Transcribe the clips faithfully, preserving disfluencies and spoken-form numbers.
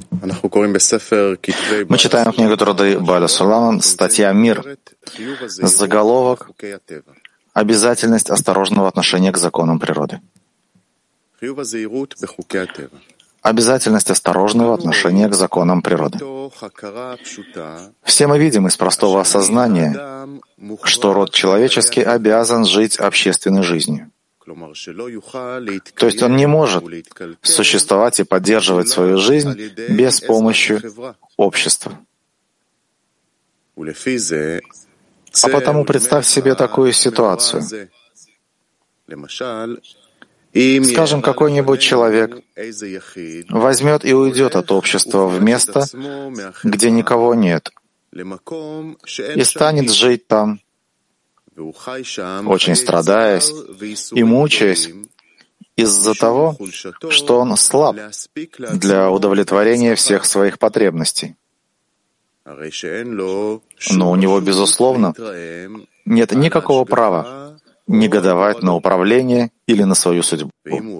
Мы читаем книгу Труды Бааля Сулама, статья «Мир». Заголовок «Обязательность осторожного отношения к законам природы». Обязательность осторожного отношения к законам природы. Все мы видим из простого осознания, что род человеческий обязан жить общественной жизнью. То есть он не может существовать и поддерживать свою жизнь без помощи общества. А потому представь себе такую ситуацию. Скажем, какой-нибудь человек возьмет и уйдет от общества в место, где никого нет, и станет жить там, очень страдаясь и мучаясь из-за того, что он слаб для удовлетворения всех своих потребностей. Но у него, безусловно, нет никакого права негодовать на управление или на свою судьбу.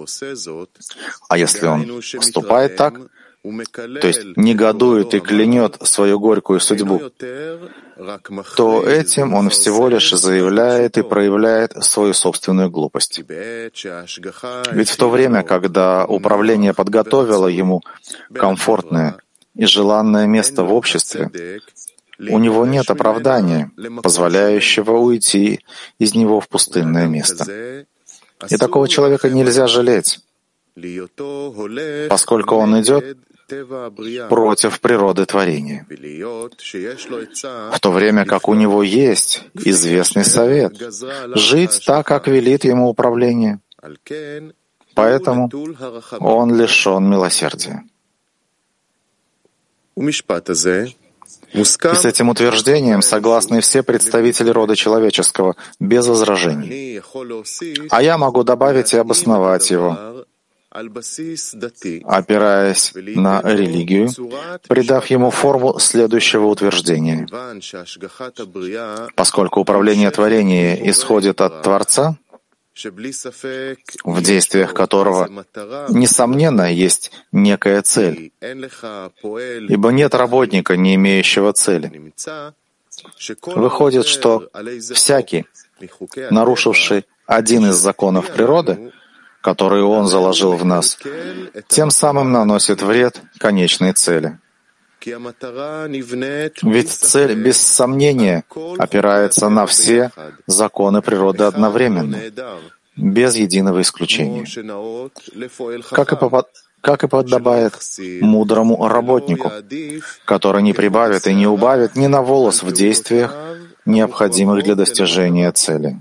А если он поступает так, то есть негодует и клянет свою горькую судьбу, то этим он всего лишь заявляет и проявляет свою собственную глупость. Ведь в то время, когда управление подготовило ему комфортное и желанное место в обществе, у него нет оправдания, позволяющего уйти из него в пустынное место. И такого человека нельзя жалеть, поскольку он идет против природы творения, в то время как у него есть известный совет — жить так, как велит ему управление. Поэтому он лишен милосердия. И с этим утверждением согласны все представители рода человеческого, без возражений. А я могу добавить и обосновать его, опираясь на религию, придав ему форму следующего утверждения. Поскольку управление творения исходит от Творца, в действиях которого, несомненно, есть некая цель, ибо нет работника, не имеющего цели. Выходит, что всякий, нарушивший один из законов природы, которые он заложил в нас, тем самым наносит вред конечной цели. Ведь цель, без сомнения, опирается на все законы природы одновременно, без единого исключения, как и, попад... как и подобает мудрому работнику, который не прибавит и не убавит ни на волос в действиях, необходимых для достижения цели.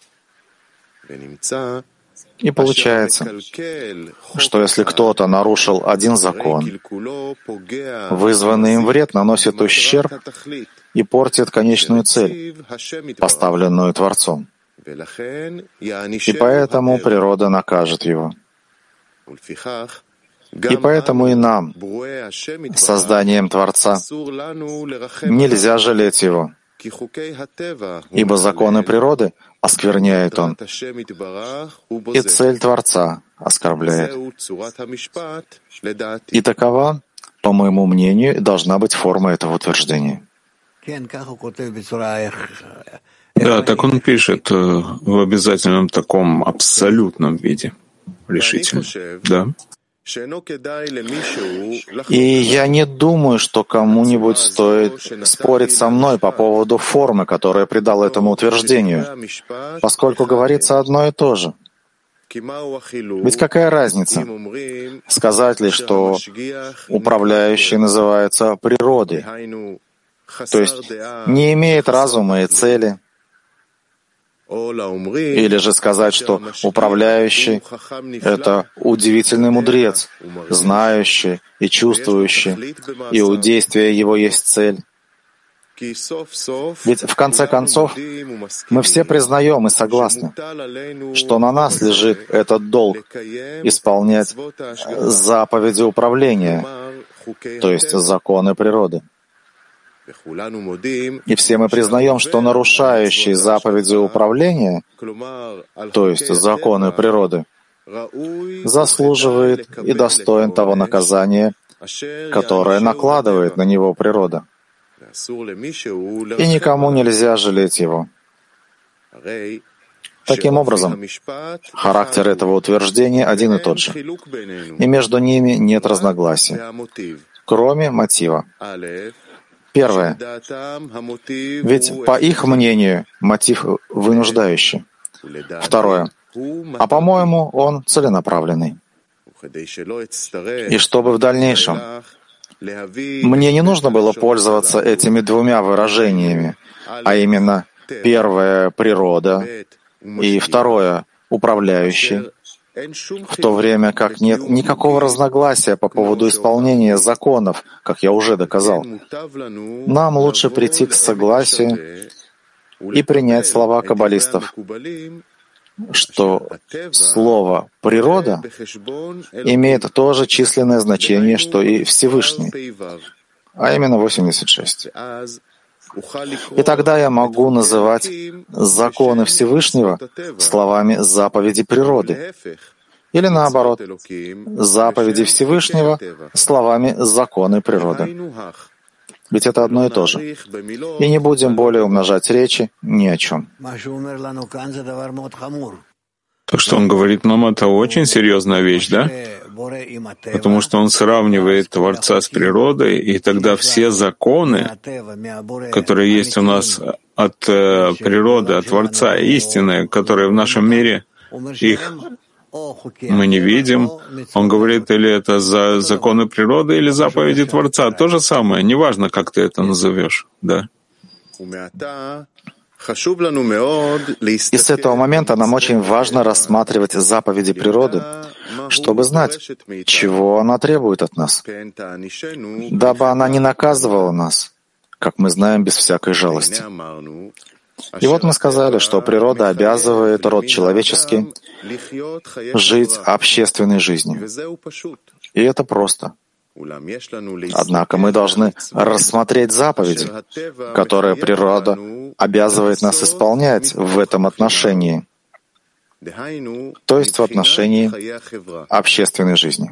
И получается, что если кто-то нарушил один закон, вызванный им вред наносит ущерб и портит конечную цель, поставленную Творцом. И поэтому природа накажет его. И поэтому и нам, созданием Творца, нельзя жалеть его, ибо законы природы оскверняет он, и цель Творца оскорбляет. И такова, по моему мнению, должна быть форма этого утверждения. Да, так он пишет в обязательном таком абсолютном виде, решительно. Да. И я не думаю, что кому-нибудь стоит спорить со мной по поводу формы, которая придала этому утверждению, поскольку говорится одно и то же. Ведь какая разница, сказать ли, что управляющий называется природой, то есть не имеет разума и цели, или же сказать, что управляющий — это удивительный мудрец, знающий и чувствующий, и у действия его есть цель. Ведь в конце концов мы все признаем и согласны, что на нас лежит этот долг исполнять заповеди управления, то есть законы природы. И все мы признаем, что нарушающий заповеди управления, то есть законы природы, заслуживает и достоин того наказания, которое накладывает на него природа. И никому нельзя жалеть его. Таким образом, характер этого утверждения один и тот же, и между ними нет разногласий, кроме мотива. Первое. Ведь, по их мнению, мотив вынуждающий. Второе. А по-моему, он целенаправленный. И чтобы в дальнейшем мне не нужно было пользоваться этими двумя выражениями, а именно первое — природа, и второе — управляющий, в то время как нет никакого разногласия по поводу исполнения законов, как я уже доказал. Нам лучше прийти к согласию и принять слова каббалистов, что слово «природа» имеет то же численное значение, что и Всевышний, а именно восемьдесят шесть. И тогда я могу называть законы Всевышнего словами заповеди природы, или наоборот, заповеди Всевышнего словами законы природы. Ведь это одно и то же. И не будем более умножать речи ни о чем. То, что он говорит нам, это очень серьезная вещь, да? Потому что он сравнивает Творца с природой, и тогда все законы, которые есть у нас от э, природы, от Творца, истины, которые в нашем мире, их мы не видим. Он говорит, или это за законы природы, или заповеди Творца. То же самое, неважно, как ты это назовешь, да? И с этого момента нам очень важно рассматривать заповеди природы, чтобы знать, чего она требует от нас, дабы она не наказывала нас, как мы знаем, без всякой жалости. И вот мы сказали, что природа обязывает род человеческий жить общественной жизнью. И это просто. Однако мы должны рассмотреть заповеди, которые природа обязывает нас исполнять в этом отношении, то есть в отношении общественной жизни.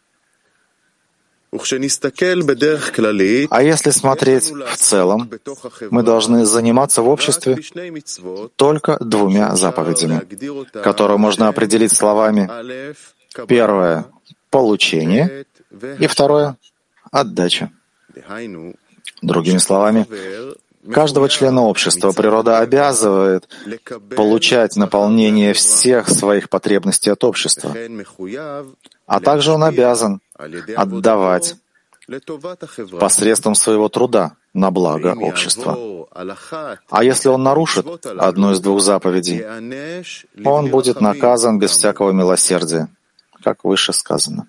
А если смотреть в целом, мы должны заниматься в обществе только двумя заповедями, которые можно определить словами: первое — получение, и второе — отдача. Другими словами, каждого члена общества природа обязывает получать наполнение всех своих потребностей от общества, а также он обязан отдавать посредством своего труда на благо общества. А если он нарушит одну из двух заповедей, он будет наказан без всякого милосердия, как выше сказано.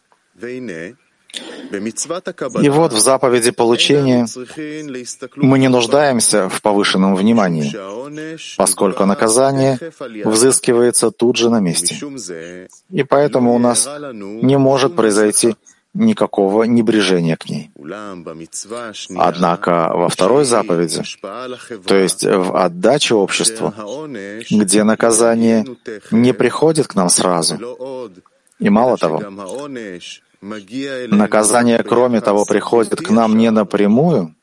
И вот в заповеди получения мы не нуждаемся в повышенном внимании, поскольку наказание взыскивается тут же на месте. И поэтому у нас не может произойти никакого небрежения к ней. Однако во второй заповеди, то есть в отдаче обществу, где наказание не приходит к нам сразу, и мало того, наказание, кроме того, приходит к нам не напрямую,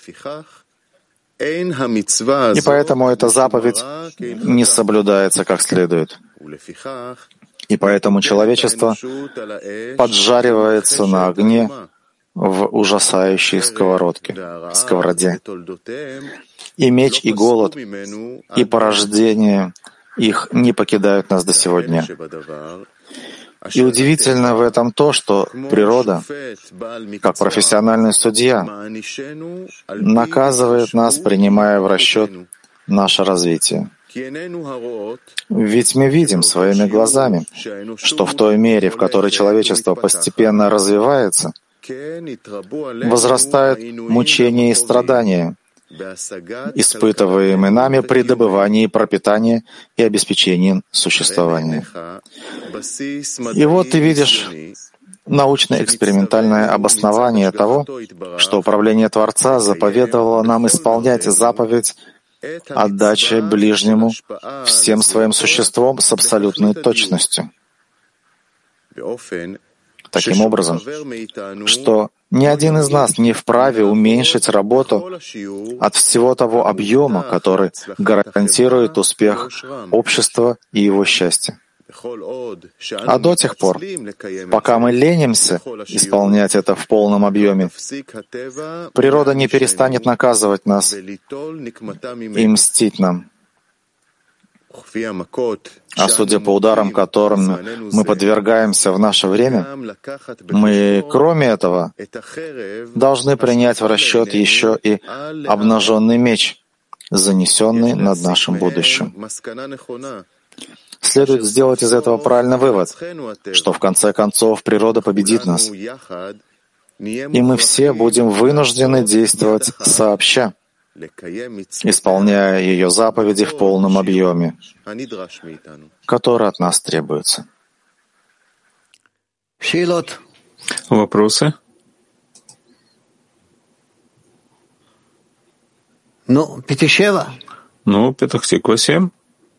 и поэтому эта заповедь не соблюдается как следует. И поэтому человечество поджаривается на огне в ужасающей сковородке, сковороде. И меч, и голод, и порождение их не покидают нас до сего дня. И удивительно в этом то, что природа, как профессиональный судья, наказывает нас, принимая в расчет наше развитие. Ведь мы видим своими глазами, что в той мере, в которой человечество постепенно развивается, возрастают мучения и страдания, испытываемые нами при добывании пропитания и обеспечении существования. И вот ты видишь научно-экспериментальное обоснование того, что управление Творца заповедовало нам исполнять заповедь отдачи ближнему всем своим существом с абсолютной точностью. таким образом, что ни один из нас не вправе уменьшить работу от всего того объема, который гарантирует успех общества и его счастье. А до тех пор, пока мы ленимся исполнять это в полном объеме, природа не перестанет наказывать нас и мстить нам. А судя по ударам, которым мы подвергаемся в наше время, мы, кроме этого, должны принять в расчет еще и обнаженный меч, занесенный над нашим будущим. Следует сделать из этого правильный вывод, что в конце концов природа победит нас, и мы все будем вынуждены действовать сообща, исполняя ее заповеди в полном объеме, который от нас требуется. Вопросы? Ну, Пятишева. Ну, Петах-Тиква семь.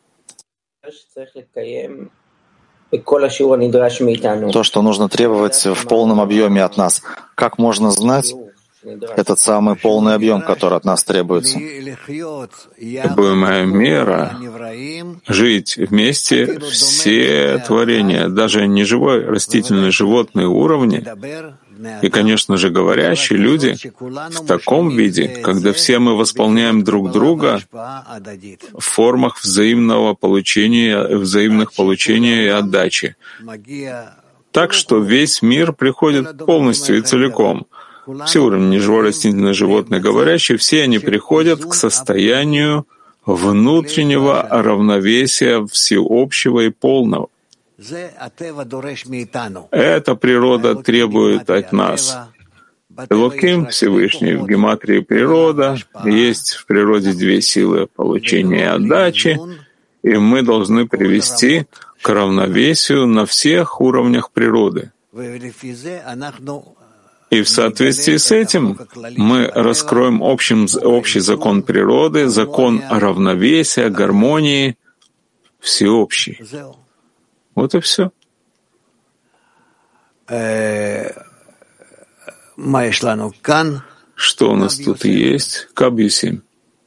То, что нужно требовать в полном объеме от нас. Как можно знать этот самый полный объем, который от нас требуется? Требуемая мера — жить вместе все творения, даже неживой, растительные, животные уровни, и, конечно же, говорящие люди в таком виде, когда все мы восполняем друг друга в формах взаимного получения, взаимных получения и отдачи. Так что весь мир приходит полностью и целиком. Все уровни неживой, растительные, животные, говорящие, все они приходят к состоянию внутреннего равновесия всеобщего и полного. Эта природа требует от нас. Элоким, Всевышний, в гематрии природа, есть в природе две силы получения и отдачи, и мы должны привести к равновесию на всех уровнях природы. И в соответствии с этим мы раскроем общим, общий закон природы, закон равновесия, гармонии, всеобщий. Вот и все. Что у нас тут есть? Кабьюсим.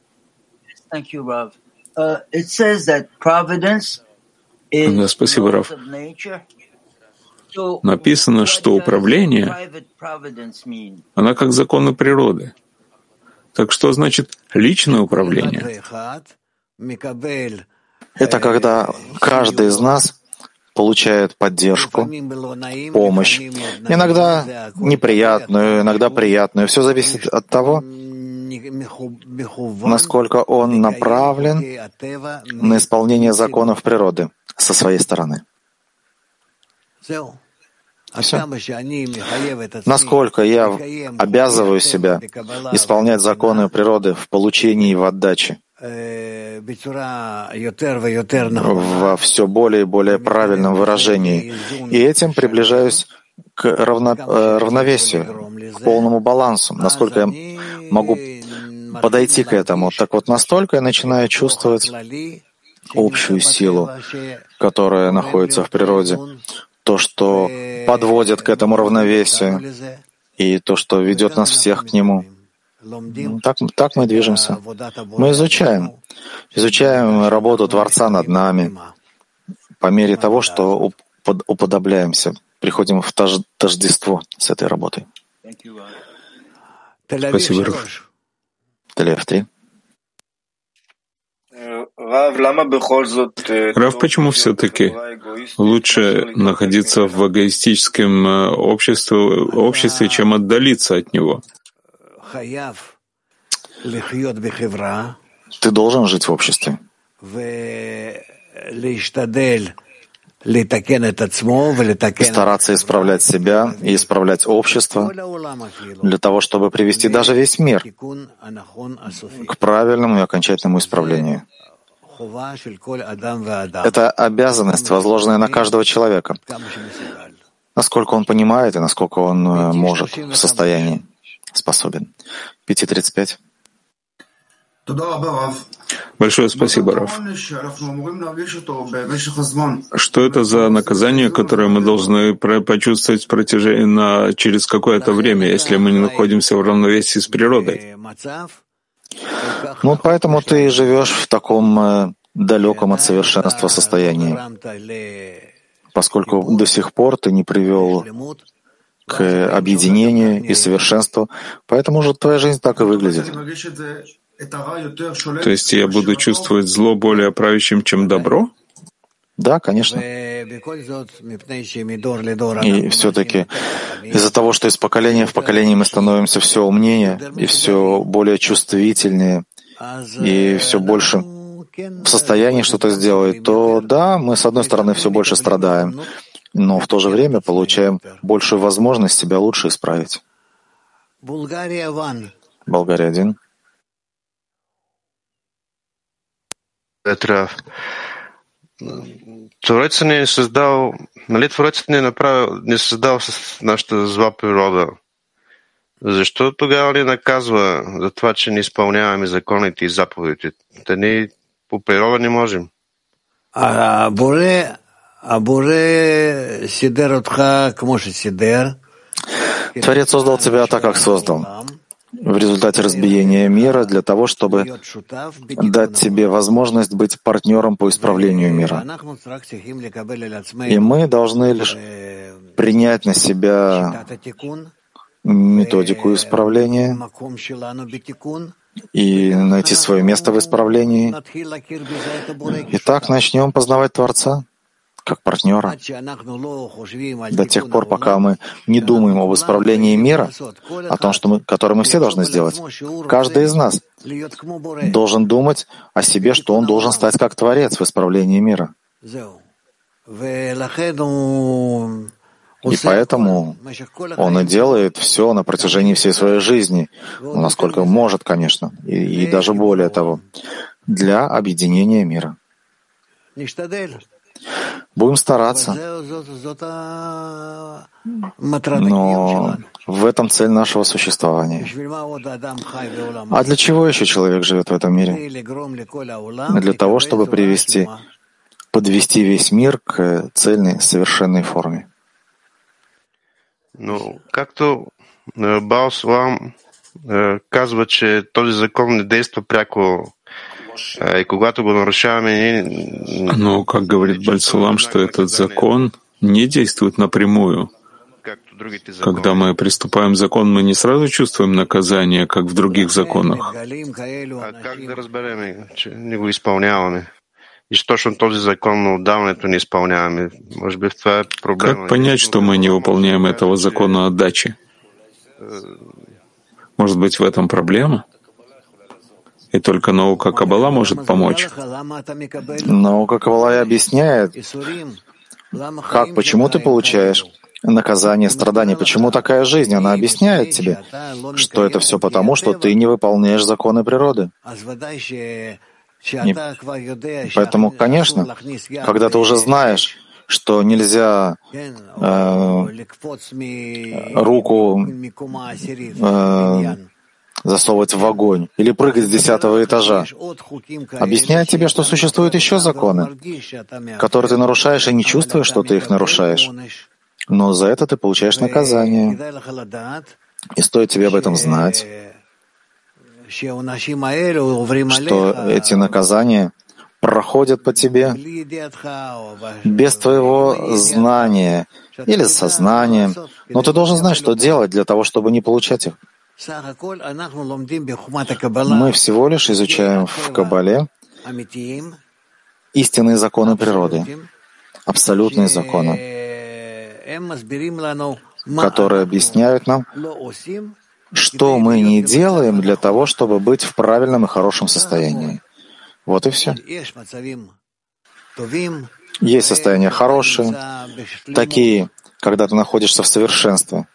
Да, спасибо, Рав. Написано, что управление, она как законы природы. Так что значит личное управление? Это когда каждый из нас получает поддержку, помощь, иногда неприятную, иногда приятную. Все зависит от того, насколько он направлен на исполнение законов природы со своей стороны. Все. Насколько я обязываю себя исполнять законы природы в получении и в отдаче, во все более и более правильном выражении. И этим приближаюсь к равно, равновесию, к полному балансу. Насколько я могу подойти к этому, так вот настолько я начинаю чувствовать общую силу, которая находится в природе, то, что подводит к этому равновесию, и то, что ведет нас всех к нему. Так, так мы движемся. Мы изучаем. Изучаем работу Творца над нами по мере того, что уподобляемся, приходим в тождество с этой работой. Спасибо, Рав. Тель-Авив три. Рав, почему все-таки лучше находиться в эгоистическом обществе, обществе, чем отдалиться от него? Ты должен жить в обществе и стараться исправлять себя и исправлять общество для того, чтобы привести даже весь мир к правильному и окончательному исправлению. Это обязанность, возложенная на каждого человека, насколько он понимает и насколько он может, в состоянии, способен. пять тридцать пять. Большое спасибо, Рав. Что это за наказание, которое мы должны почувствовать в протяжении на, через какое-то время, если мы не находимся в равновесии с природой? Ну, поэтому ты живешь в таком э, далеком от совершенства состоянии, поскольку до сих пор ты не привел к объединению и совершенству, поэтому же твоя жизнь так и выглядит. То есть я буду чувствовать зло более правящим, чем добро? Да, конечно. И все-таки из-за того, что из поколения в поколение мы становимся все умнее и все более чувствительнее и все больше в состоянии что-то сделать, то да, мы с одной стороны все больше страдаем, но в то же время получаем большую возможность себя лучше исправить. Болгария один. Это Творец ни е създал, нали Творецът ни е направил, ни е създал с нашата зла природа. Защо тогава ни наказва за това, че не изпълняваме законите и заповедите? Да ни по природа не можем. Творец создал тебя так, как создал, в результате разбиения мира для того, чтобы дать тебе возможность быть партнером по исправлению мира. И мы должны лишь принять на себя методику исправления и найти свое место в исправлении. Итак, начнем познавать Творца как партнера. До тех пор, пока мы не думаем об исправлении мира, о том, что мы, которое мы все должны сделать, каждый из нас должен думать о себе, что он должен стать как Творец в исправлении мира. И поэтому он и делает все на протяжении всей своей жизни, насколько может, конечно, и, и даже более того, для объединения мира. Будем стараться. Но в этом цель нашего существования. А для чего еще человек живет в этом мире? Для того, чтобы привести, подвести весь мир к цельной, совершенной форме. Но както Бао Салам казва, че този закон не действа пряко и когато го нарушаваме... Но, как говорит Баль-Салам, что этот закон не действует напрямую. Когда мы приступаем к закону, мы не сразу чувствуем наказание, как в других законах. А как да разберем, че не го изпълняваме? И что точно този закон на отдаването не изпълняваме? Может быть, това е проблема. Как понять, что мы не выполняем этого закона отдачи? Может быть, в этом проблема? И только наука Каббала может помочь. Наука Каббала и объясняет, как, почему ты получаешь наказание, страдания, почему такая жизнь. Она объясняет тебе, что это все потому, что ты не выполняешь законы природы. И поэтому, конечно, когда ты уже знаешь, что нельзя э, руку э, засовывать в огонь или прыгать с десятого этажа, объясняет тебе, что существуют еще законы, которые ты нарушаешь и не чувствуешь, что ты их нарушаешь. Но за это ты получаешь наказание. И стоит тебе об этом знать, что эти наказания проходят по тебе без твоего знания или сознания. Но ты должен знать, что делать для того, чтобы не получать их. Мы всего лишь изучаем в Каббале истинные законы природы, абсолютные законы, которые объясняют нам, что мы не делаем для того, чтобы быть в правильном и хорошем состоянии. Вот и все. Есть состояния хорошие, такие, когда ты находишься в совершенстве.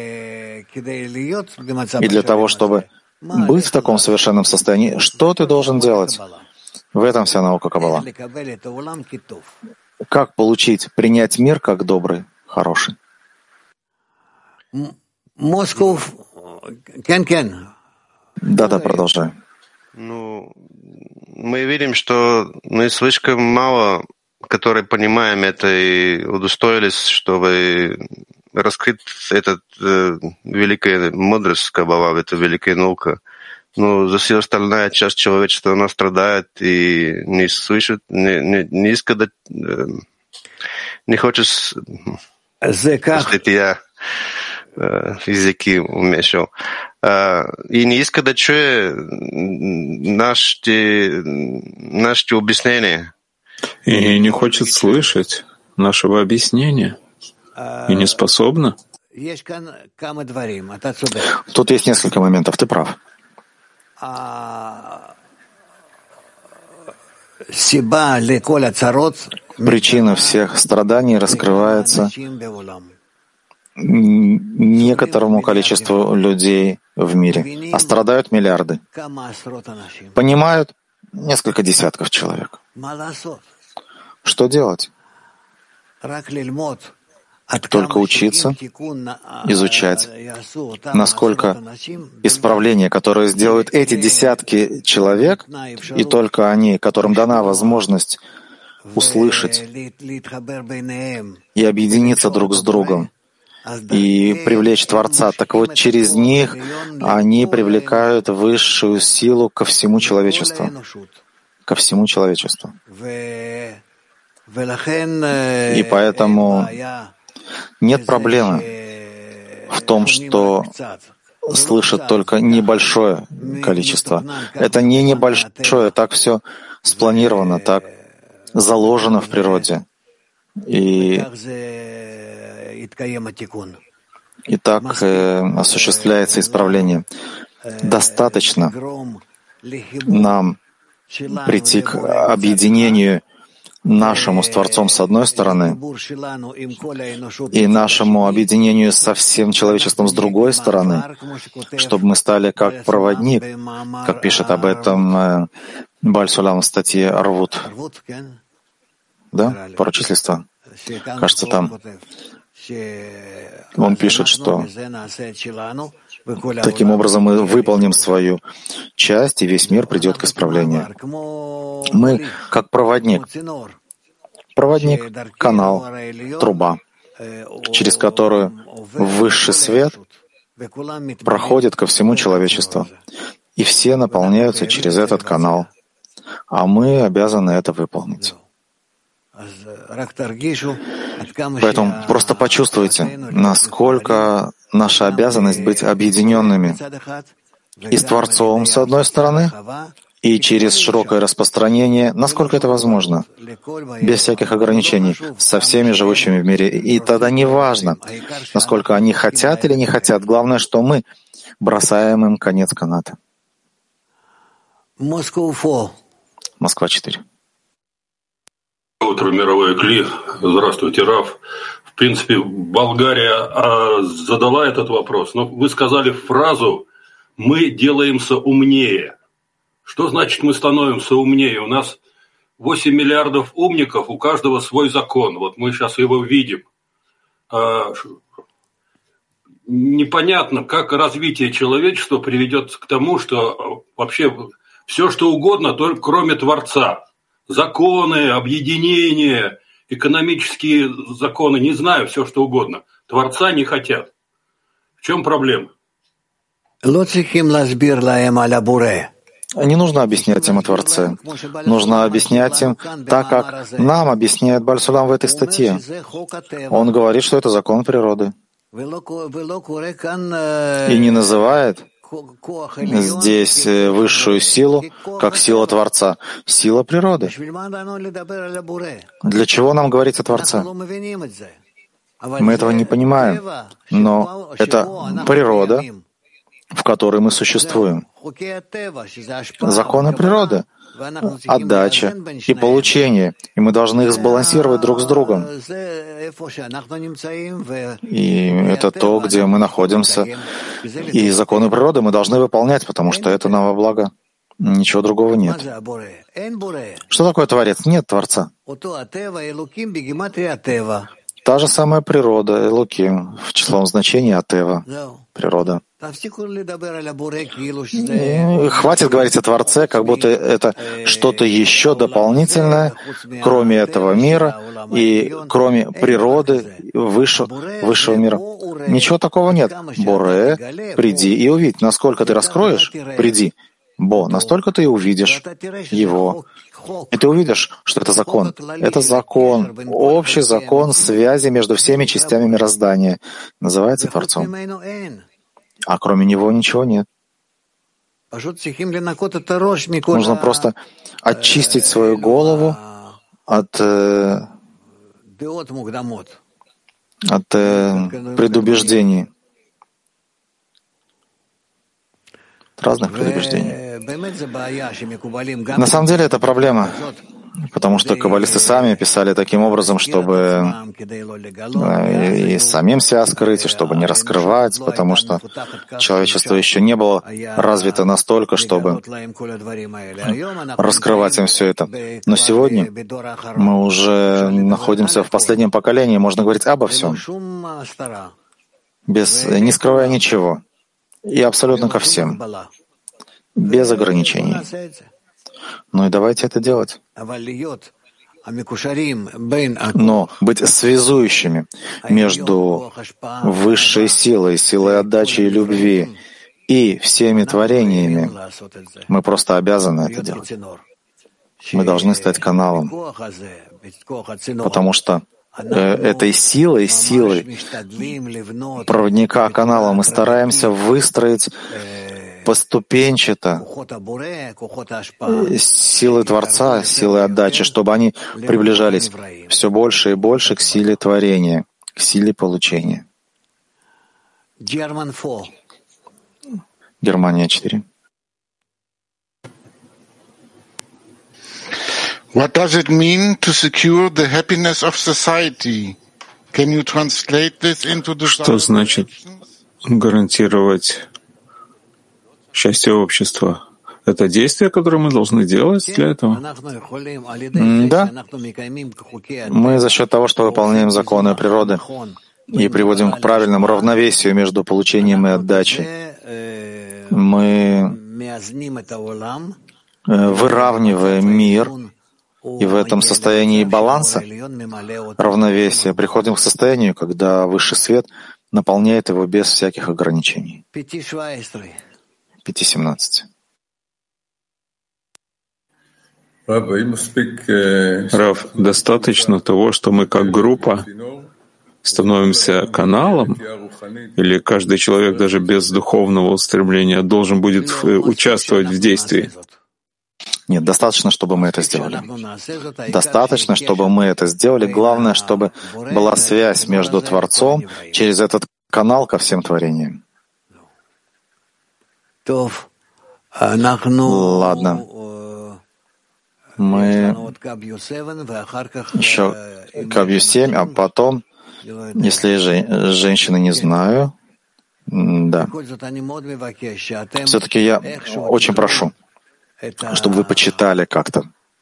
И для того, чтобы быть в таком совершенном состоянии, что ты должен делать? В этом вся наука Каббала. Как получить, принять мир как добрый, хороший? Москов. Да-да, продолжай. Ну, мы видим, что мы слишком мало, которые понимаем это и удостоились, чтобы раскрыть этот э, великая мудрость Каббала, эта великая наука. Но за все остальная часть человечества, она страдает и не слышит, не, не, не искает, э, не хочет, простите, я э, языки умешал, э, и не искает да чуе наши, наши объяснения. И не хочет слышать нашего объяснения. И не способна. Тут есть несколько моментов, ты прав. Причина всех страданий раскрывается некоторому количеству людей в мире, а страдают миллиарды. Понимают несколько десятков человек. Что делать? Только учиться, изучать, насколько исправления, которые сделают эти десятки человек, и только они, которым дана возможность услышать и объединиться друг с другом, и привлечь Творца, так вот через них они привлекают высшую силу ко всему человечеству. Ко всему человечеству. И поэтому нет проблемы в том, что слышит только небольшое количество. Это не небольшое, так все спланировано, так заложено в природе. И, и так э, осуществляется исправление. Достаточно нам прийти к объединению нашему с Творцом с одной стороны и нашему объединению со всем человечеством с другой стороны, чтобы мы стали как проводник, как пишет об этом Бааль Сулам в статье «Арвут». Да? Поручительство. Кажется, там он пишет, что таким образом мы выполним свою часть, и весь мир придет к исправлению. Мы как проводник. Проводник — канал, труба, через которую высший свет проходит ко всему человечеству. И все наполняются через этот канал. А мы обязаны это выполнить. Поэтому просто почувствуйте, насколько наша обязанность быть объединенными и с Творцом, с одной стороны, и через широкое распространение, насколько это возможно, без всяких ограничений, со всеми живущими в мире. И тогда не важно, насколько они хотят или не хотят. Главное, что мы бросаем им конец каната. Москва четыре. Утро, мировой Кли. Здравствуйте, Раф. В принципе, Болгария задала этот вопрос, но вы сказали фразу «мы делаемся умнее». Что значит мы становимся умнее? У нас восемь миллиардов умников, у каждого свой закон. Вот мы сейчас его видим. Непонятно, как развитие человечества приведет к тому, что вообще все, что угодно, только кроме Творца. Законы, объединения, экономические законы, не знаю, все что угодно. Творца не хотят. В чем проблема? Не нужно объяснять им о Творце. Нужно объяснять им так, как нам объясняет Бааль Сулам в этой статье. Он говорит, что это закон природы. И не называет здесь высшую силу как сила Творца. Сила природы. Для чего нам говорить о Творце? Мы этого не понимаем. Но это природа, в которой мы существуем. Законы природы, отдача и получение. И мы должны их сбалансировать друг с другом. И это то, где мы находимся. И законы природы мы должны выполнять, потому что это нам во благо. Ничего другого нет. Что такое Творец? Нет Творца. та же самая природа, Элоким, в числовом значении Атева, природа. И хватит говорить о Творце, как будто это что-то еще дополнительное, кроме этого мира и кроме природы высшего, высшего мира. Ничего такого нет. Боре, приди и увидь. Насколько ты раскроешь, приди. Бо, настолько ты и увидишь его. И ты увидишь, что это закон. Это закон, общий закон связи между всеми частями мироздания. Называется Творцом. А кроме него ничего нет. Нужно просто очистить свою голову от, э, от э, предубеждений. Разных предубеждений. На самом деле это проблема, потому что каббалисты сами писали таким образом, чтобы и самим себя скрыть, и чтобы не раскрывать, потому что человечество еще не было развито настолько, чтобы раскрывать им все это. Но сегодня мы уже находимся в последнем поколении, можно говорить обо всем, без, не скрывая ничего. И абсолютно ко всем, без ограничений. Ну и давайте это делать. Но быть связующими между высшей силой, силой отдачи и любви и всеми творениями, мы просто обязаны это делать. Мы должны стать каналом, потому что этой силой, силой проводника канала мы стараемся выстроить поступенчато силы Творца, силы отдачи, чтобы они приближались все больше и больше к силе творения, к силе получения. Германия четыре. What does it mean to secure the happiness of society? Can you translate this into the Что значит гарантировать счастье общества? Это действие, которое мы должны делать для этого? Да. Мы за счет того, что выполняем законы природы и приводим к правильному равновесию между получением и отдачей, мы выравниваем мир, и в этом состоянии баланса, равновесия, приходим к состоянию, когда высший свет наполняет его без всяких ограничений. пять семнадцать. Рав, достаточно того, что мы как группа становимся каналом, или каждый человек даже без духовного устремления должен будет участвовать в действии? Нет, достаточно, чтобы мы это сделали. Достаточно, чтобы мы это сделали. Главное, чтобы была связь между Творцом через этот канал ко всем творениям. Ладно. Мы еще Кабью семь, а потом, если женщины не знаю, да. Все-таки я очень прошу, чтобы вы почитали как-то.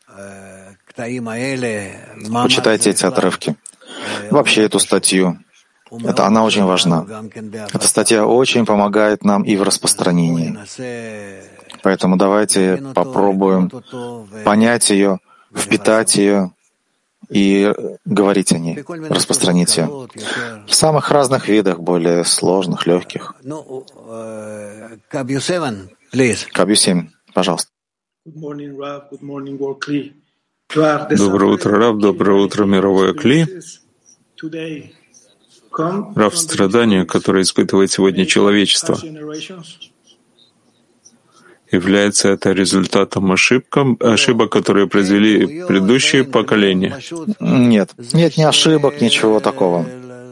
Почитайте эти отрывки. Вообще эту статью. Это она очень важна. Эта статья очень помогает нам и в распространении. Поэтому давайте попробуем понять ее, впитать ее и говорить о ней, распространить ее. В самых разных видах, более сложных, легких. Кабью семь, пожалуйста. Доброе утро, Рав, доброе утро, мировое Кли. Рав, страдания, которые испытывает сегодня человечество, является это результатом ошибкам, ошибок, которые произвели предыдущие поколения? Нет, нет ни ошибок, ничего такого.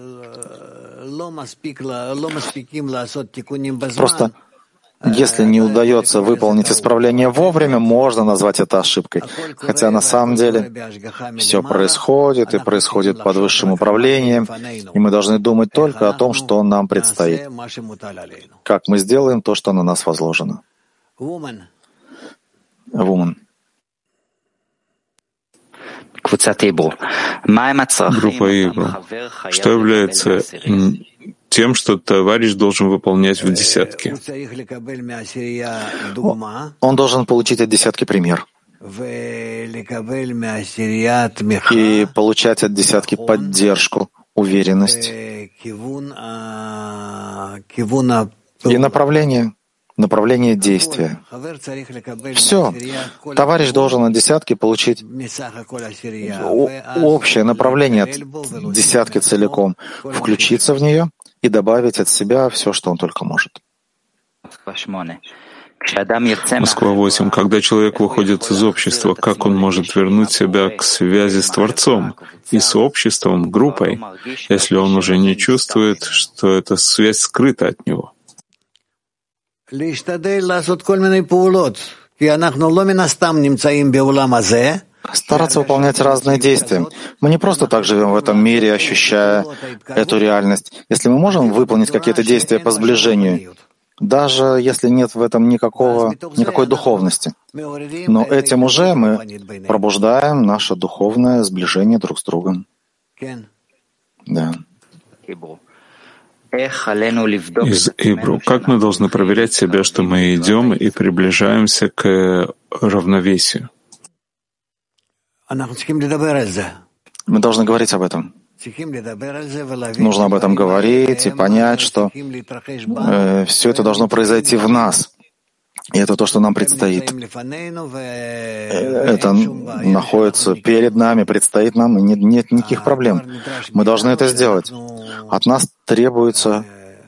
Просто если не удается выполнить исправление вовремя, можно назвать это ошибкой. Хотя на самом деле все происходит и происходит под высшим управлением, и мы должны думать только о том, что нам предстоит. Как мы сделаем то, что на нас возложено. Woman. Группа Ибру. Что является тем, что товарищ должен выполнять в десятке? Он должен получить от десятки пример и получать от десятки поддержку, уверенность и направление, направление действия. Все. Товарищ должен от десятки получить общее направление от десятки целиком, включиться в нее и добавить от себя все, что он только может. Москва восемь. Когда человек выходит из общества, как он может вернуть себя к связи с Творцом и с обществом, группой, если он уже не чувствует, что эта связь скрыта от него? Стараться выполнять разные действия. Мы не просто так живем в этом мире, ощущая эту реальность. Если мы можем выполнить какие-то действия по сближению, даже если нет в этом никакого, никакой духовности. Но этим уже мы пробуждаем наше духовное сближение друг с другом. Да. Из Ибру. Как мы должны проверять себя, что мы идем и приближаемся к равновесию? Мы должны говорить об этом. Нужно об этом говорить и понять, что э, все это должно произойти в нас. И это то, что нам предстоит. Это находится перед нами, предстоит нам, и нет, нет никаких проблем. Мы должны это сделать. От нас требуется,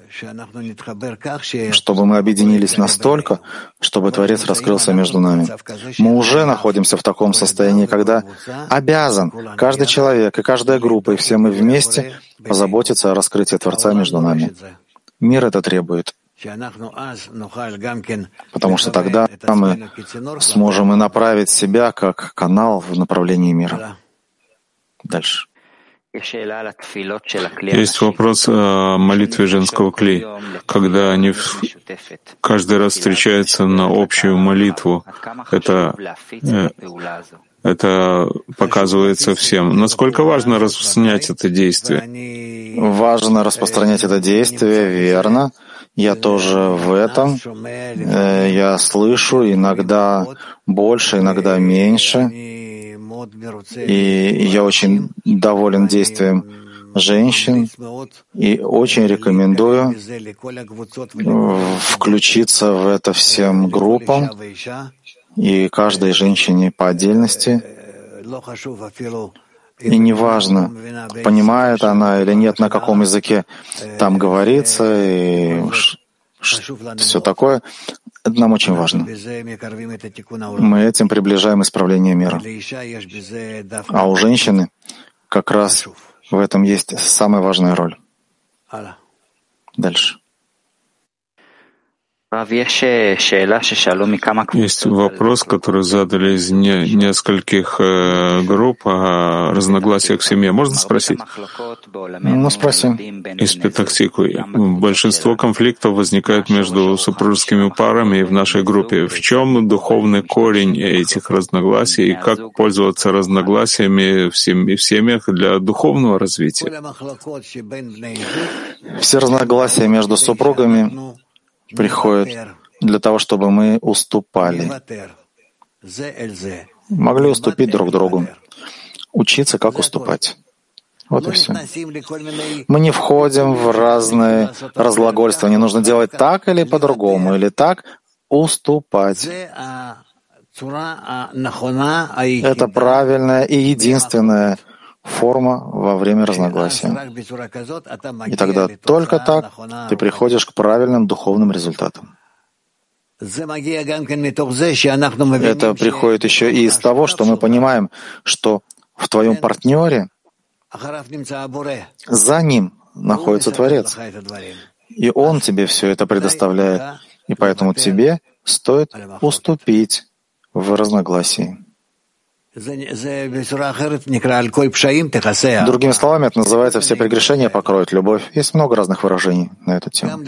чтобы мы объединились настолько, чтобы Творец раскрылся между нами. Мы уже находимся в таком состоянии, когда обязан каждый человек и каждая группа, и все мы вместе позаботиться о раскрытии Творца между нами. Мир это требует. Потому что тогда мы сможем и направить себя как канал в направлении мира. Дальше. Есть вопрос о молитве женского кли, когда они каждый раз встречаются на общую молитву. Это, это показывается всем. Насколько важно распространять это действие? Важно распространять это действие, верно. Я тоже в этом. Я слышу иногда больше, иногда меньше. И я очень доволен действием женщин и очень рекомендую включиться в это всем группам и каждой женщине по отдельности. И неважно, понимает она или нет, на каком языке там говорится, и все такое. Это нам очень важно. Мы этим приближаем исправление мира. А у женщины как раз в этом есть самая важная роль. Дальше. Есть вопрос, который задали из не, нескольких э, групп о разногласиях в семье. Можно спросить? Ну, спросим. Из Петахтиквы. Большинство конфликтов возникает между супружескими парами и в нашей группе. В чем духовный корень этих разногласий и как пользоваться разногласиями в семьях для духовного развития? Все разногласия между супругами приходят для того, чтобы мы уступали. Могли уступить друг другу. Учиться, как уступать. Вот и все. Мы не входим в разные разглагольства. Не нужно делать так или по-другому, или так. Уступать. Это правильная и единственная форма во время разногласия. И тогда только так ты приходишь к правильным духовным результатам. Это приходит еще и из того, что мы понимаем, что в твоем партнере за ним находится Творец. И он тебе все это предоставляет. И поэтому тебе стоит уступить в разногласии. Другими словами, это называется «все прегрешения покроют любовь». Есть много разных выражений на эту тему.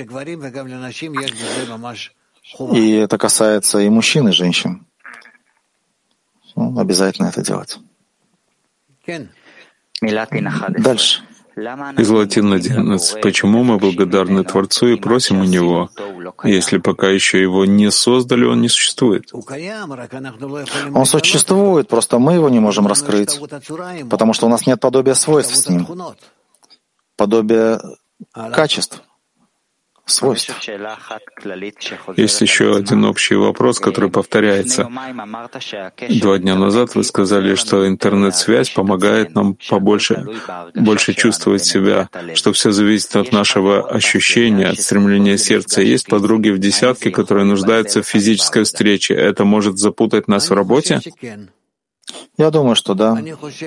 И это касается и мужчин, и женщин. Ну, обязательно это делать. Дальше. Из латин одиннадцать. Почему мы благодарны Творцу и просим у Него, если пока еще Его не создали, Он не существует? Он существует, просто мы его не можем раскрыть, потому что у нас нет подобия свойств с ним, подобия качеств, свойств. Есть еще один общий вопрос, который повторяется. Два дня назад вы сказали, что интернет-связь помогает нам побольше, больше чувствовать себя, что все зависит от нашего ощущения, от стремления сердца. Есть подруги в десятке, которые нуждаются в физической встрече. Это может запутать нас в работе? Я думаю, что да.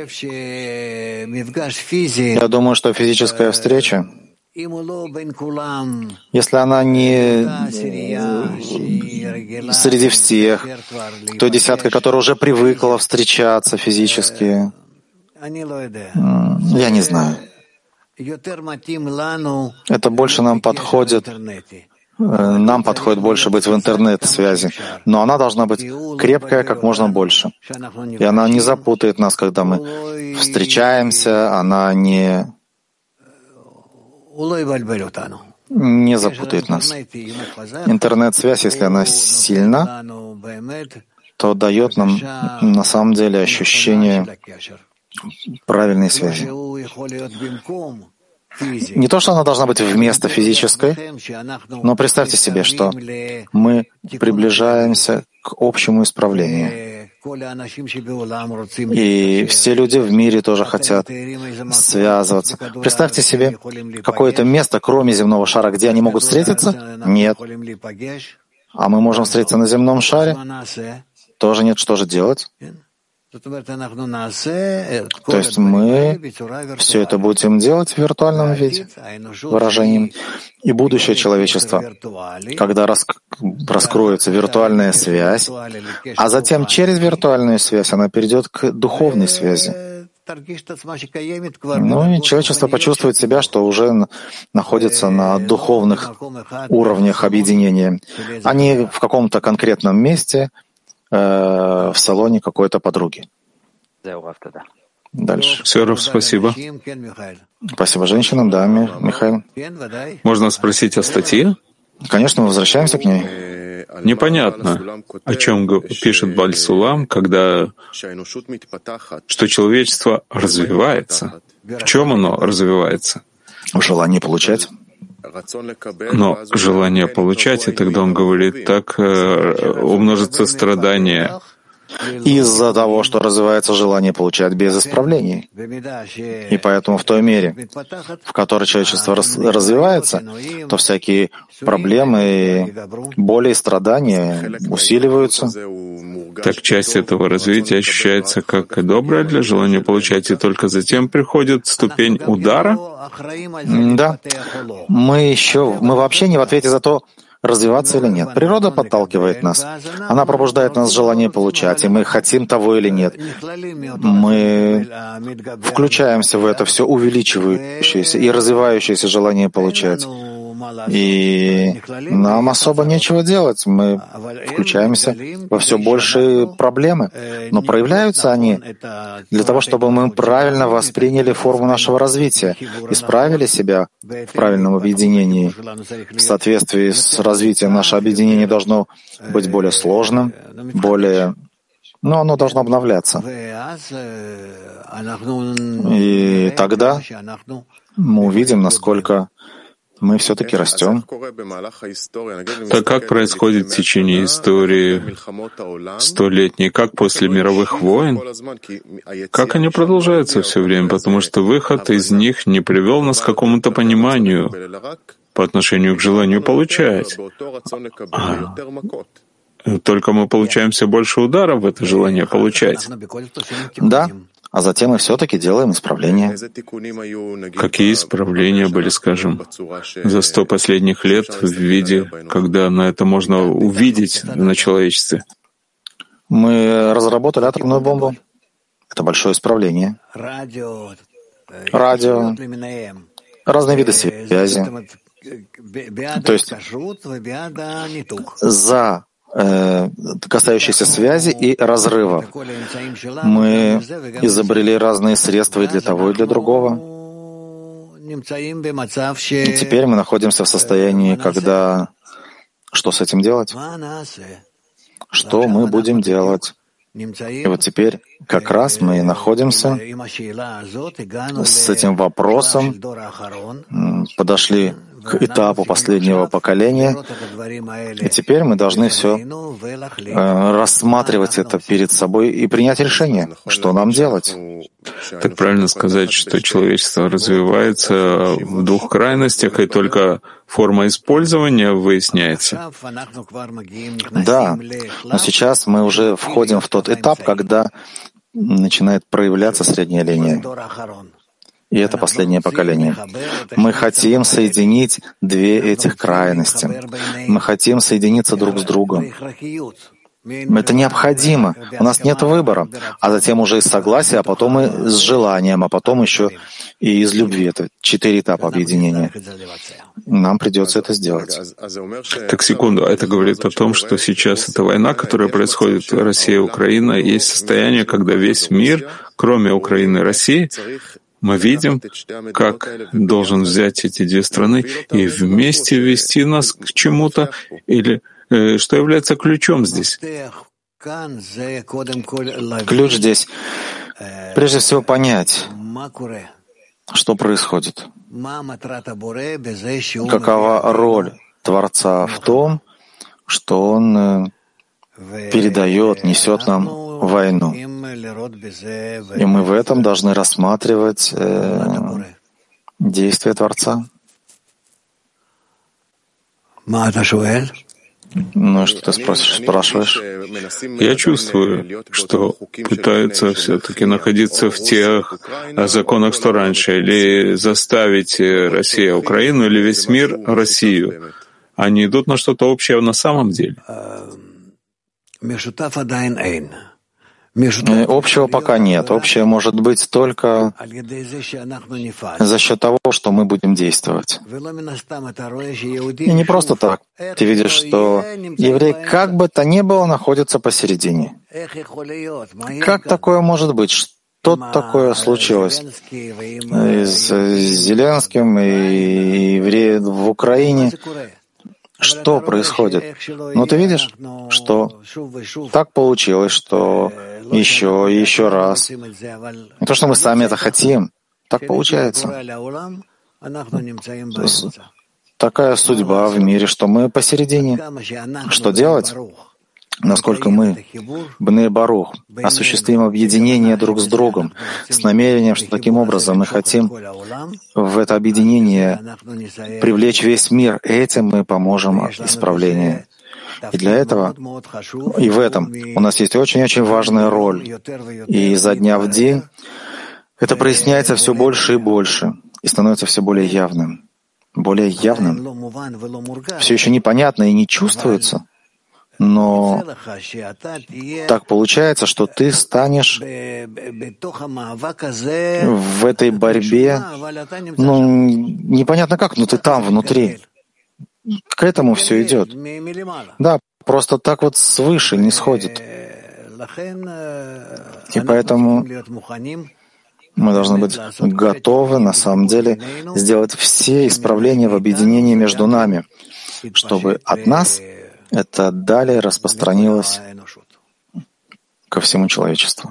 Я думаю, что физическая встреча, если она не среди всех, той десятка, которая уже привыкла встречаться физически, я не знаю. Это больше нам подходит, нам подходит больше быть в интернет-связи, но она должна быть крепкая как можно больше. И она не запутает нас, когда мы встречаемся, она не не запутает нас. Интернет-связь, если она сильна, то дает нам на самом деле ощущение правильной связи. Не то, что она должна быть вместо физической, но представьте себе, что мы приближаемся к общему исправлению. И все люди в мире тоже хотят связываться. Представьте себе какое-то место, кроме земного шара, где они могут встретиться? Нет. А мы можем встретиться на земном шаре? Тоже нет. Что же делать? То есть мы все это будем делать в виртуальном виде, выражением. И будущее человечества, когда раск... раскроется виртуальная связь, а затем через виртуальную связь она перейдет к духовной связи. Ну и человечество почувствует себя, что уже находится на духовных уровнях объединения, а не в каком-то конкретном месте, в салоне какой-то подруги. Дальше. Все, Рав, спасибо. Спасибо женщинам, да, Михаил. Можно спросить о статье? Конечно, мы возвращаемся к ней. Непонятно, о чем пишет Баль-Сулам, когда что человечество развивается. В чем оно развивается? В желании получать. Но желание получать, и тогда он говорит, так э, умножится страдание. Из-за того, что развивается желание получать без исправлений. И поэтому в той мере, в которой человечество раз, развивается, то всякие проблемы, боли и страдания усиливаются. Так часть этого развития ощущается как добрая для желания получать, и только затем приходит ступень удара? Да. Мы еще, мы вообще не в ответе за то, развиваться или нет. Природа подталкивает нас. Она пробуждает нас желание получать, и мы хотим того или нет. Мы включаемся в это все увеличивающееся и развивающееся желание получать. И нам особо нечего делать. Мы включаемся во все большие проблемы. Но проявляются они для того, чтобы мы правильно восприняли форму нашего развития, исправили себя в правильном объединении. В соответствии с развитием наше объединение должно быть более сложным, более... Но оно должно обновляться. И тогда мы увидим, насколько мы все-таки растем. Так как происходит в течение истории столетней, как после мировых войн? Как они продолжаются все время? Потому что выход из них не привел нас к какому-то пониманию по отношению к желанию получать. А только мы получаем все больше ударов в это желание получать. Да. А затем мы все-таки делаем исправления. Какие исправления были, скажем, за сто последних лет в виде, когда на это можно увидеть на человечестве? Мы разработали атомную бомбу. Это большое исправление. Радио, разные виды связи. То есть за касающиеся связи и разрыва. Мы изобрели разные средства и для того, и для другого. И теперь мы находимся в состоянии, когда... Что с этим делать? Что мы будем делать? И вот теперь как раз мы и находимся с этим вопросом, подошли к этапу последнего поколения, и теперь мы должны все рассматривать это перед собой и принять решение, что нам делать. Так правильно сказать, что человечество развивается в двух крайностях, и только форма использования выясняется. Да, но сейчас мы уже входим в тот этап, когда начинает проявляться средняя линия. И это последнее поколение. Мы хотим соединить две этих крайности. Мы хотим соединиться друг с другом. Это необходимо. У нас нет выбора. А затем уже из согласия, а потом и с желанием, а потом еще и из любви. Это четыре этапа объединения. Нам придется это сделать. Так, секунду. Это говорит о том, что сейчас эта война, которая происходит в России и Украине, есть состояние, когда весь мир, кроме Украины и России, мы видим, как должен взять эти две страны и вместе вести нас к чему-то, или э, что является ключом здесь? Ключ здесь, прежде всего, понять, что происходит. Какова роль Творца в том, что Он передает, несет нам войну. И мы в этом должны рассматривать э, действия Творца. Ну, что ты спросишь, спрашиваешь? Я чувствую, что пытаются все-таки находиться в тех законах, что раньше, или заставить Россию Украину, или весь мир Россию. Они идут на что-то общее на самом деле. Общего пока нет. Общее может быть только за счет того, что мы будем действовать. И не просто так. Ты видишь, что еврей как бы то ни было находится посередине. Как такое может быть? Что такое случилось с Зеленским и евреем в Украине? Что происходит? Ну, ты видишь, что так получилось, что еще и еще раз. Не то, что мы сами это хотим, так получается. Такая судьба в мире, что мы посередине. Что делать? Насколько мы, Бней Барух, осуществим объединение друг с другом, с намерением, что таким образом мы хотим в это объединение привлечь весь мир, этим мы поможем исправлению. И для этого, и в этом у нас есть очень-очень важная роль. И изо дня в день это проясняется все больше и больше, и становится все более явным. Более явным. Все еще непонятно и не чувствуется. Но так получается, что ты станешь в этой борьбе, ну, непонятно как, но ты там, внутри. К этому все идет. Да, просто так вот свыше не сходит. И поэтому мы должны быть готовы, на самом деле, сделать все исправления в объединении между нами, чтобы от нас это далее распространилось ко всему человечеству.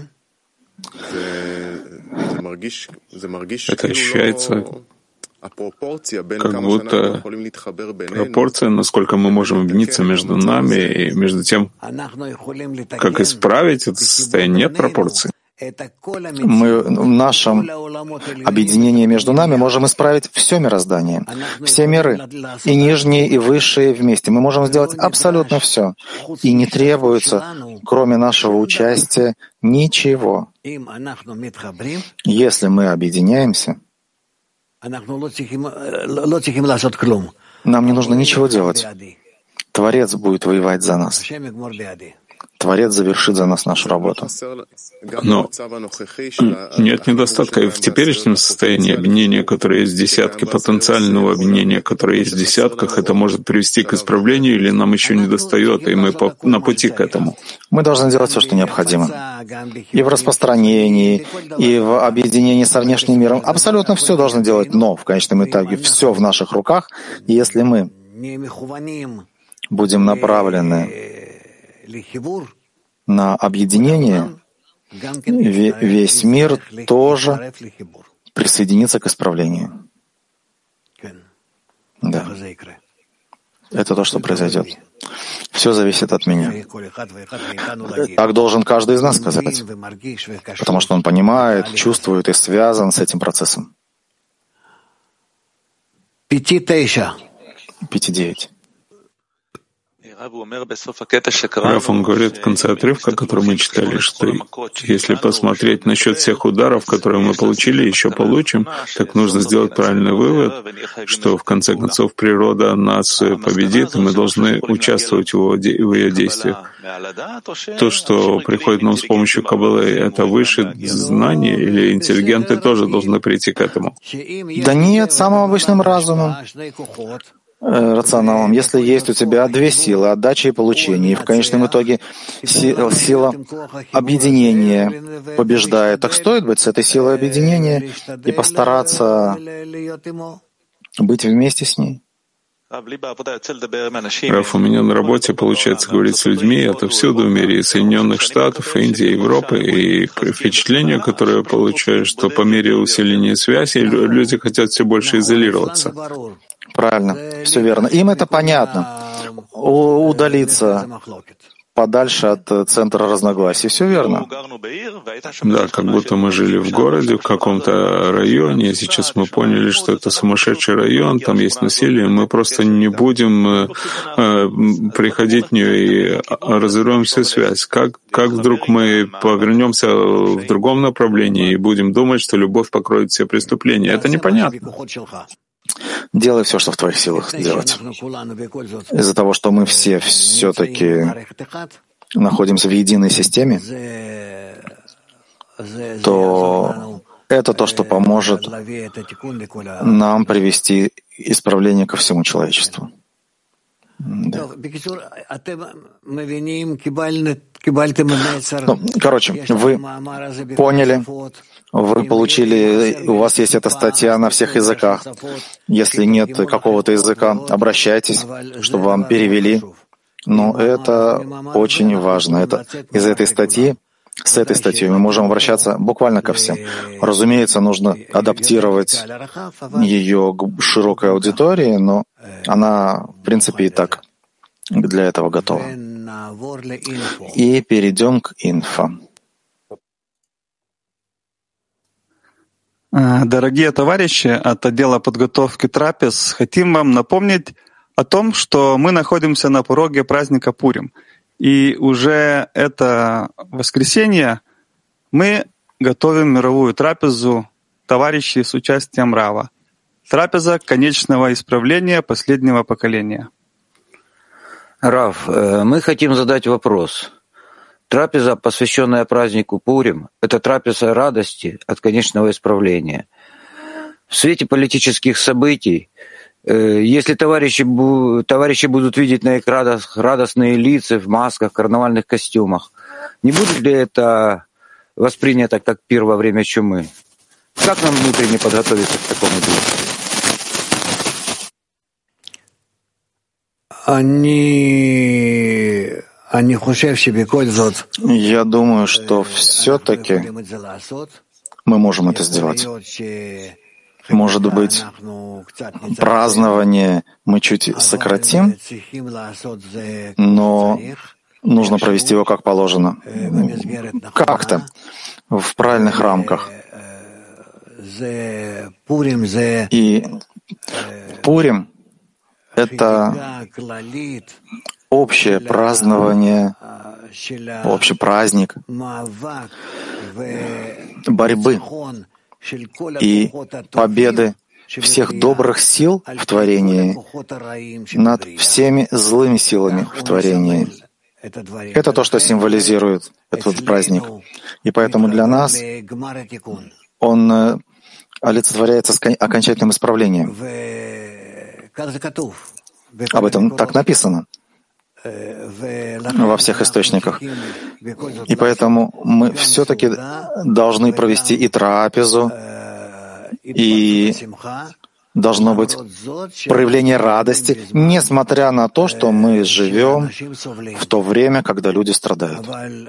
Это ощущается как будто пропорция, насколько мы можем объединиться между нами и между тем, как исправить это состояние, нет пропорции. Мы в нашем объединении между нами можем исправить все мироздание, все миры, и нижние, и высшие вместе. Мы можем сделать абсолютно все. И не требуется, кроме нашего участия, ничего. Если мы объединяемся, нам не нужно ничего делать. Творец будет воевать за нас. Творец завершит за нас нашу работу. Но нет недостатка и в теперешнем состоянии объединения, которое есть в десятке, потенциального объединения, которое есть в десятках, это может привести к исправлению или нам еще не достает, и мы по, на пути к этому. Мы должны делать все, что необходимо. И в распространении, и в объединении со внешним миром. Абсолютно все должны делать, но в конечном итоге все в наших руках. И если мы будем направлены на объединение, весь мир тоже присоединится к исправлению. Да. Это то, что произойдет. Все зависит от меня. Так должен каждый из нас сказать, потому что он понимает, чувствует и связан с этим процессом. Пяти девять. Раф, он говорит в конце отрывка, который мы читали, что если посмотреть насчет всех ударов, которые мы получили, еще получим, так нужно сделать правильный вывод, что в конце концов природа нас победит, и мы должны участвовать в, его, в ее действиях. То, что приходит нам с помощью Каббалы, это выше знания, или интеллигенты тоже должны прийти к этому? Да нет, самым обычным разумом. Рационалом. Если есть у тебя две силы, отдача и получение, и в конечном итоге сила объединения побеждает, так стоит быть с этой силой объединения и постараться быть вместе с ней. Раф, у меня на работе получается говорить с людьми отовсюду в мире, из Соединенных Штатов, Индии, Европы, и впечатление, которое я получаю, что по мере усиления связи люди хотят все больше изолироваться. Правильно, все верно. Им это понятно. Удалиться подальше от центра разногласий. Все верно. Да, как будто мы жили в городе, в каком-то районе, и сейчас мы поняли, что это сумасшедший район, там есть насилие, мы просто не будем э, приходить в нее и разорвем всю связь. Как, как вдруг мы повернемся в другом направлении и будем думать, что любовь покроет все преступления? Это непонятно. Делай все, что в твоих силах сделать. Из-за того, что мы все все-таки находимся в единой системе, то это то, что поможет нам привести исправление ко всему человечеству. Да. Ну, короче, вы поняли, вы получили, у вас есть эта статья на всех языках. Если нет какого-то языка, обращайтесь, чтобы вам перевели. Но это очень важно. Это из этой статьи, с этой статьей мы можем обращаться буквально ко всем. Разумеется, нужно адаптировать ее к широкой аудитории, но она, в принципе, и так для этого готова. И перейдем к инфо. Дорогие товарищи от отдела подготовки трапез, хотим вам напомнить о том, что мы находимся на пороге праздника Пурим. И уже это воскресенье мы готовим мировую трапезу товарищей с участием Рава. Трапеза конечного исправления последнего поколения. Рав, мы хотим задать вопрос. Трапеза, посвященная празднику Пурим, это трапеза радости от конечного исправления. В свете политических событий, если товарищи, товарищи будут видеть на экранах радостные лица в масках, карнавальных костюмах, не будет ли это воспринято как пир во время чумы? Как нам внутренне подготовиться к такому делу? Они... Я думаю, что все-таки мы можем это сделать. Может быть, празднование мы чуть сократим, но нужно провести его как положено. Как-то, в правильных рамках. И Пурим — это общее празднование, общий праздник борьбы и победы всех добрых сил в творении над всеми злыми силами в творении. Это то, что символизирует этот праздник. И поэтому для нас он олицетворяется с окончательным исправлением. Об этом так написано во всех источниках. И поэтому мы все-таки должны провести и трапезу, и должно быть проявление радости, несмотря на то, что мы живем в то время, когда люди страдают.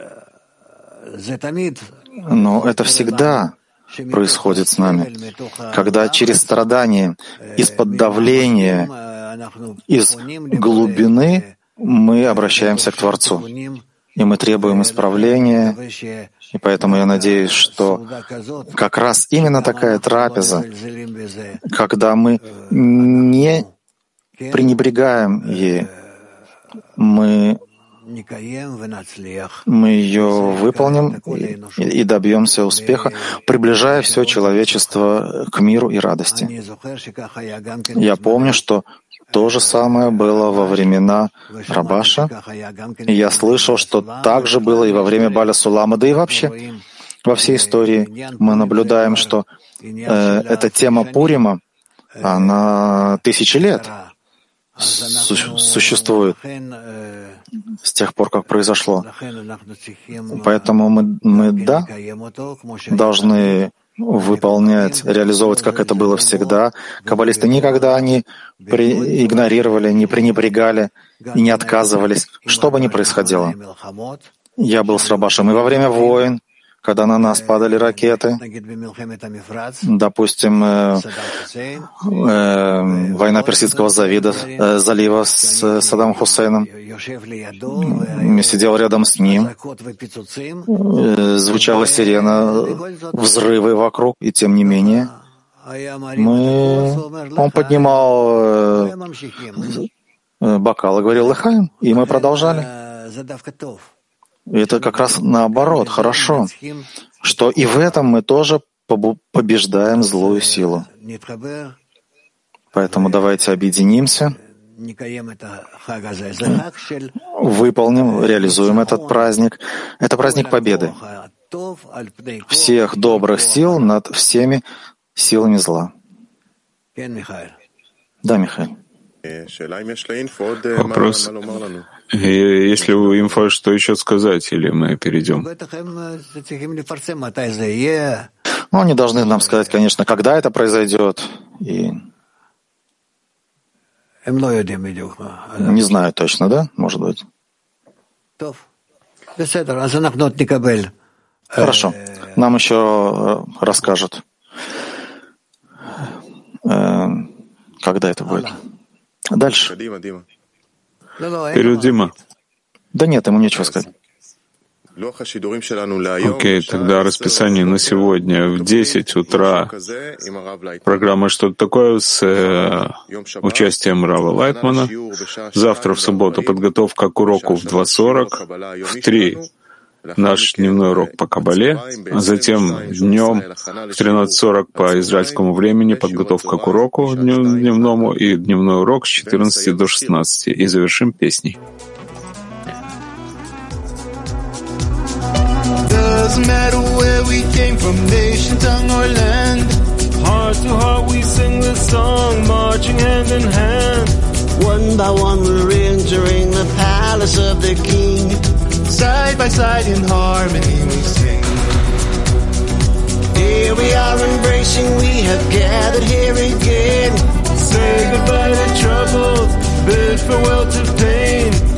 Но это всегда происходит с нами, когда через страдания, из-под давления, из глубины мы обращаемся к Творцу, и мы требуем исправления. И поэтому я надеюсь, что как раз именно такая трапеза, когда мы не пренебрегаем ей, мы, мы ее выполним и, и добьемся успеха, приближая все человечество к миру и радости. Я помню, что то же самое было во времена Рабаша, и я слышал, что так же было и во время Баля Сулама, да и вообще во всей истории мы наблюдаем, что э, эта тема Пурима, она тысячи лет су- существует с тех пор, как произошло. Поэтому мы, мы да, должны выполнять, реализовывать, как это было всегда. Каббалисты никогда не при... игнорировали, не пренебрегали и не отказывались, что бы ни происходило. Я был с Рабашем и во время войн, когда на нас падали ракеты, допустим, э, э, война Персидского завида, э, залива с э, Саддамом Хусейном. Я сидел рядом с ним, э, звучала сирена, взрывы вокруг, и тем не менее мы... он поднимал э, бокал и говорил «Лехаим», и мы продолжали. И это как раз наоборот, хорошо, что и в этом мы тоже побеждаем злую силу. Поэтому давайте объединимся, выполним, реализуем этот праздник. Это праздник победы всех добрых сил над всеми силами зла. Да, Михаил. Вопрос. Если у инфо что еще сказать, или мы перейдем? Ну, они должны нам сказать, конечно, когда это произойдет. И... не знаю точно, да? Может быть. Хорошо. Нам еще расскажут, когда это будет. Дальше. Вперед, Дима. Да нет, ему нечего сказать. Окей, тогда расписание на сегодня в десять утра. Программа «Что-то такое» с э, участием Рава Лайтмана. Завтра, в субботу, подготовка к уроку в два сорок. В три наш дневной урок по Кабале. А затем днем в тринадцать сорок по израильскому времени подготовка к уроку дневному и дневной урок с четырнадцати до шестнадцати. И завершим песней. Doesn't matter where we came from, nation, tongue, or land. Heart to heart we sing this song, marching hand in hand. One by one we're entering the palace of the King. Side by side in harmony we sing. Here we are embracing, we have gathered here again. Say goodbye to trouble, bid farewell to pain.